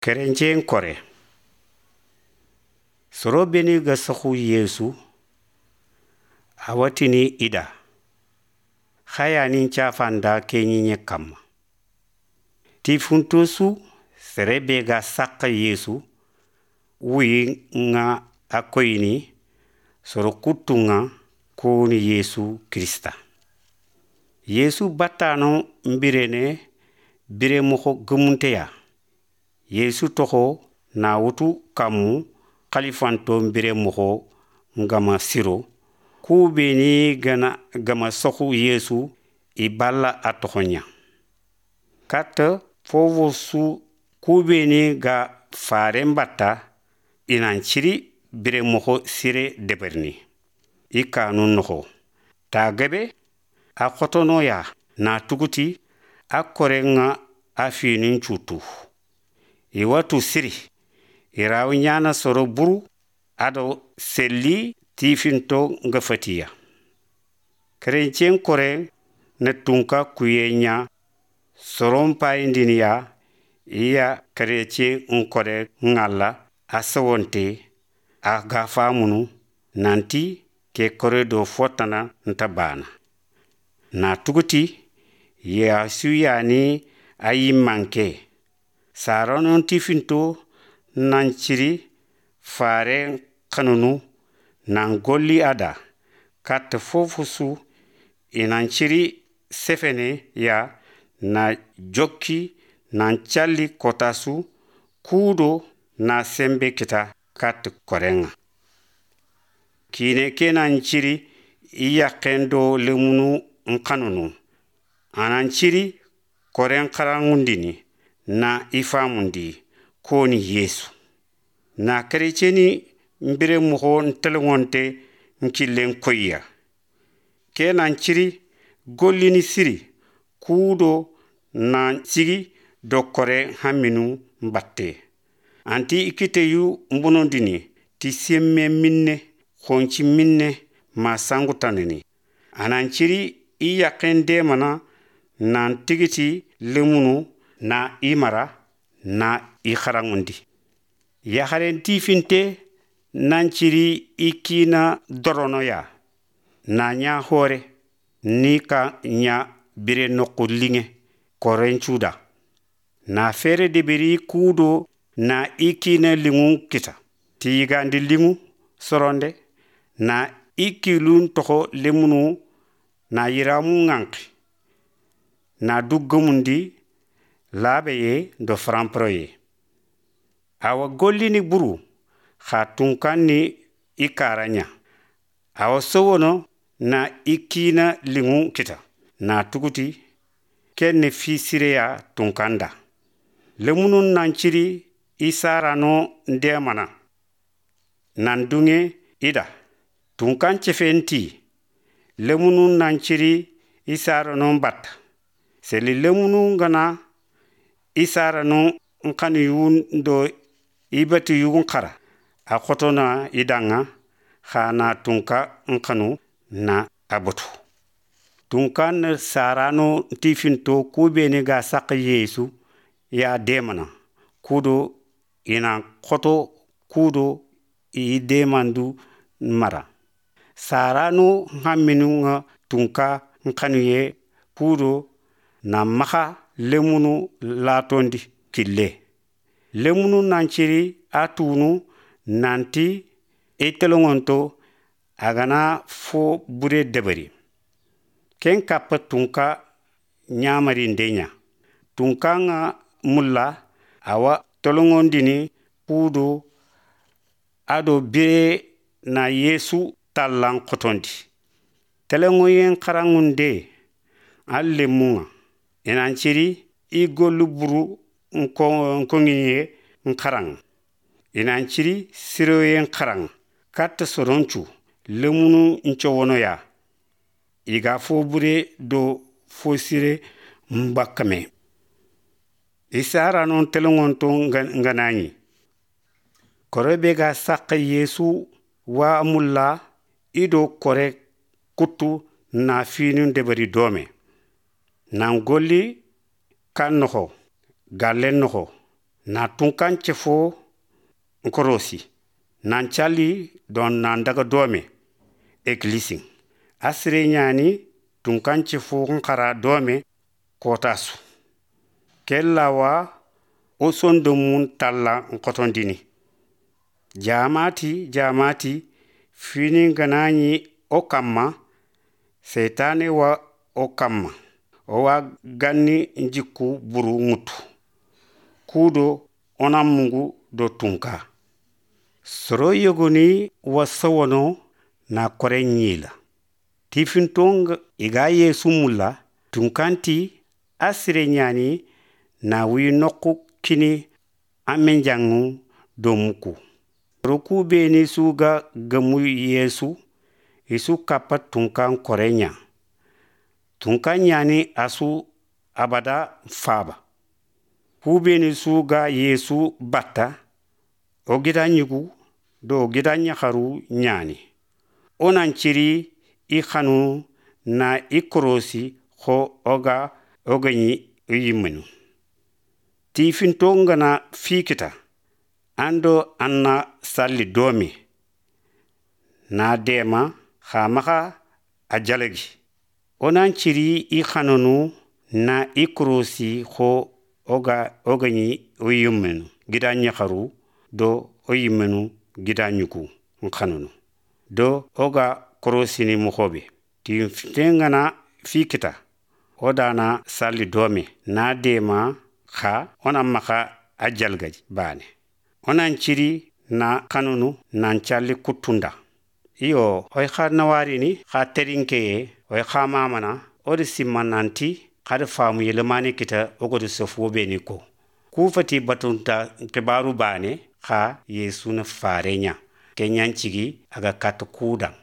Kerenchen kore. Soro beni ga sahu Yesu awatini ida. Khayani chafanda kenyi nyekam. Ti funtosu serebe ga saka Yesu wi nga akoini soro kutunga kuni Yesu Krista. Yesu batano mbirene bire moko gemunteya. Yesu toho na wutu kamu khalifanto mbire moko ngama siro kubeni gama sohu Yesu iballa atohonya. Kata fovosu kubeni ga farembata inanchiri bire moko sire deberni. Ikanu noho. Tagabe akotono ya na tukuti akorenga afinin chutu. Iwatu siri. Irawu nyana soro buru ado seli tifinto ngafatiya. Kerenchen kore netunka kuyenya sorompa indinia iya kerenchen nkore ngala asawonte agafamunu nanti ke kore do fotana ntabana. Na tukuti ya suyani ayi manke. Saronon tifinto nanchiri fare kanunu nangoli ada kat fofusu inanchiri sefene ya na joki nanchali kotasu kudo na sembe kita kat korenga. Kine ke nanchiri iya kendo lemunu nkanunu. Ananchiri koren karangundini na ifamundi koni Yesu. Na kerecheni mbire muho ntelongonte nkilen koya. Ke nanchiri golini siri kudo na chigi dokore haminu mbatte. Anti ikite yu mbunondini ti siemme minne khonchi minne masangutanini. Ananchiri iya kende mana nantigiti lemunu na imara na ikharangundi. Yaharen tifinte nanchiri ikina doronoya na nya hore nika nya bire nokulinge korenchuda. Na fere debiri kudo na ikina lingu kita. Tigandi lingu soronde na ikilun toho lemunu na yiramu nganki. Na duggumundi labeye do framproye. Awa golini buru khatunkani ikaranya. Awa sowono na ikina lingu kita. Na tukuti kenne fisireya tunkanda. Lemunun nanchiri isarano ndemana. Nandunge ida. Tunkanche fenti. Lemunun nanchiri isarano mbata. Seli lemunu ngana isarano nkanu yun do ibatu yun kara. Akotona idanga khana tunka nkanu na abotu. Tunkan sarano tifinto kubeni ga saka Yesu ya demana. Kudo ina koto kudo i demandu mara. Sarano haminu nga tunka nkanu ye kudo na maka lemunu latondi kille. Lemunu nanchiri atunu nanti etelongonto agana fo bure debari. Ken kapa tunka nyamari ndenya. Tunka nga mula awa tolongondini kudo ado bire na Yesu talang kotondi. Telengoyen karangunde alle munga. Inanchiri igolu buru nkonginye nkarang. Inanchiri siroye nkarang. Kata soronchu lemunu nchowono ya. Iga fo bure do fo sire mbakame. Isara non telongonto ngananyi. Korebe ga saka Yesu wa amula ido kore kutu na finun debari dome. Nangoli kan noho, galen noho, na tunkan cefo nkorosi nan cali don nan daga dome eklising asire nyani tunkan cefo nkara dome kotasu kellawa o sondo mun talla nkotondini jamati fini ganani o kamma setane wa o kamma o wa ganni njikku buru mutu kudo ona mungu do tunka soro yogoni wa sawono na kore nyila tifintong iga yesu mulla tunkanti asire nyani na wi nokku kini amenjangu do muku roku beni suga gamu yesu isu kapa tunkan korenya tunkan nyani asu abada faba kubeni suga yesu batta o gida nyugu do gida nyakaru nyani onan ciri i khanu na ikrosi ho oganyi yimenu tifinto ngana fikita ando anna salli domi na dema khamaka ajalagi onan ciri i khanunu na ikrosi ho oganyi yimenu gida nyakaru do oyimenu gida nyuku khanunu do oga korosini mukhobe ti fitengana fikita odana salli domi na dema kha onan maka ajalgaji bane onan ciri na kanunu nan calli kutunda iyo oy kha nawarini kha terinke oy kha mamana odi simmananti kada famu yelemane kita ogodo sofobe ni ko kufati batunta kebaru bane kha yesu na farenya kenyan cigi aga kat kudan